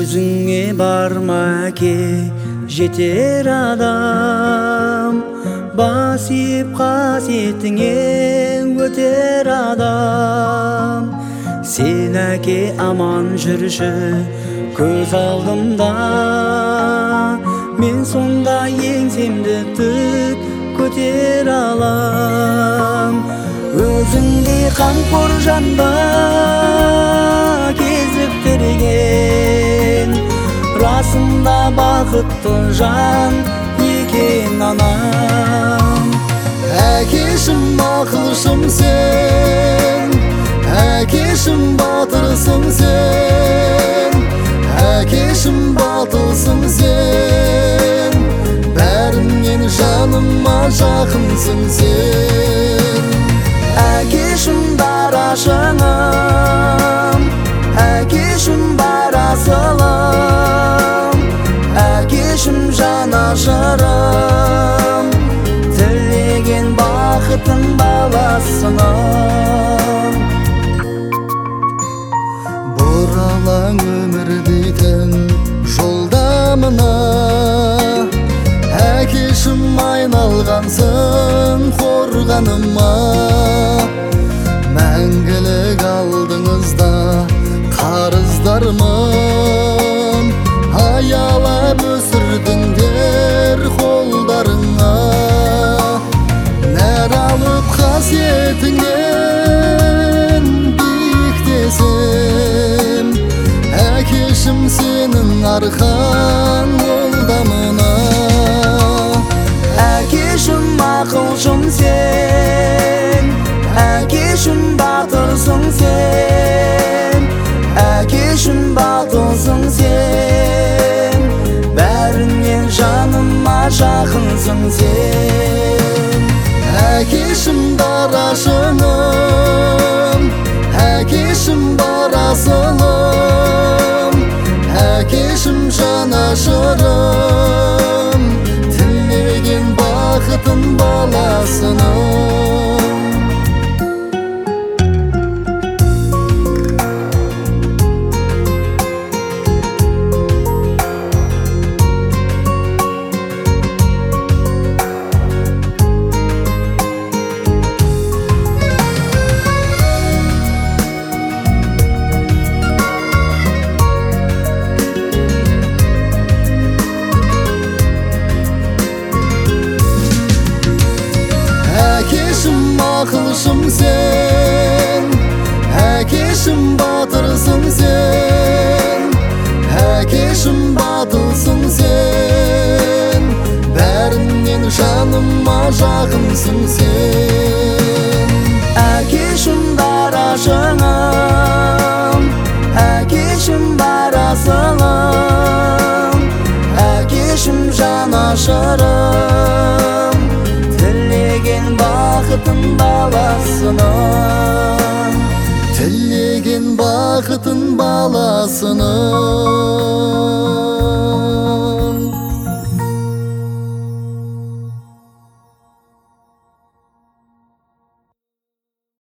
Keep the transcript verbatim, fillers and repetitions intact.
Өзіңе барма ке, жетер адам, басиып қасиетіңе өтер адам. Сен әке аман жүрші көз алдымда, мен сонда еңсемді тік көтер алам. Өзіңдей қамқор жанда кезіктірген, расында бақытты жан екен анам. Әкешім ақылшым сен, әкешім батырсың сен, әкешім батылсың сен, бәрінен жаныма жақынсың сен. Әкешім дара шыңым, әкешім бар асылым, әкешім жанашырым, тілеген бақытын баласының. Бұралаң өмір дейтін жолдамына, әкешім айналғансың қорғаныма. Мәңгілік алдыңызда қарыздармын, аялап өсірдіңдер қолдарыңа. Нәр алып қасиетіңнен биіктесем, әкешім сенің арқан қолдамына. Әкешім ақылшым сен, әкешім батырсың сен, әкешім батылсың сен, бәрінен жаныма жақынсың сен. Әкешім дара шыңым, әкешім бар асылым, әкешім жанашырым, тілеген бақытын баласының. Әкешім ақылшым сен, әкешім батырсың сен, әкешім батылсың сен, бәрінен жаныма жақынсың сен. Әкешім дара шыңым, әкешім бар асылым, әкешім жанашырым, тілеген бақытын баласының. Тілеген бақытын баласының.